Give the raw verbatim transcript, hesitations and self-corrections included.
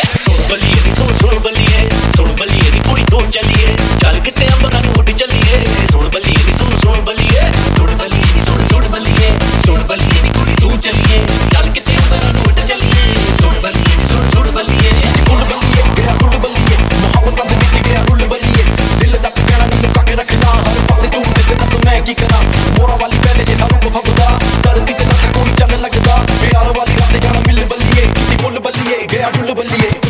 ਸੁਣ ਬੱਲੀਏ ਨੀ ਸੁਣ ਸੁਣ ਬੱਲੀਏ ਸੁਣ ਬੱਲੀਏ ਨੀ ਪੂਰੀ ਤੋਂ ਚੱਲੀਏ ਚੱਲ ਕਿਤੇ ਅੰਬਰਾਂ ਨੂੰ ਉੱਡ ਚੱਲੀਏ ਸੁਣ ਬੱਲੀਏ ਨੀ ਸੁਣ ਸੁਣ ਬੱਲੀਏ ਸੁਣ ਬੱਲੀਏ ਨੀ ਸੁਣ ਸੁਣ ਬੱਲੀਏ ਸੁਣ ਬੱਲੀਏ ਨੀ ਪੂਰੀ ਤੋਂ ਚੱਲੀਏ ਚੱਲ ਕਿਤੇ ਅੰਬਰਾਂ ਨੂੰ ਉੱਡ ਚੱਲੀਏ ਸੁਣ ਬੱਲੀਏ ਨੀ ਸੁਣ ਸੁਣ ਬੱਲੀਏ ਰੁੱਲ ਬੱਲੀਏ ਗਿਆ ਰੁੱਲ ਬੱਲੀਏ ਮੁਹੱਬਤਾਂ ਦੇ ਵਿੱਚ ਗਿਆ ਰੁੱਲ ਬੱਲੀਏ ਦਿਲ ਦਾ ਕਹਿਣਾ ਨੂੰ ਲੁਕਾ ਕੇ ਰੱਖਣਾ ਹਰ ਪਾਸੇ ਤੂੰ ਕਿਸੇ ਦੱਸ ਮੈਂ ਕੀ ਕਰਾਂ ਮੋਰਾ ਵਾਲੀ ਪਹਿਲੇ ਜੇ ਹਰੂਪ ਫੱਬਦਾ ਧਰਤੀ ਤੇ ਨਾ ਕੋਈ ਚੱਲ ਲੱਗਦਾ ਪਿਆਰ ਵਾਲੀ ਰਾਤ ਜਾਣਾ ਮਿਲ ਬੱਲੀਏ ਕੀਤੀ ਮੁੱਲ ਬੱਲੀਏ ਗਿਆ ਰੁੱਲ ਬੱਲੀਏ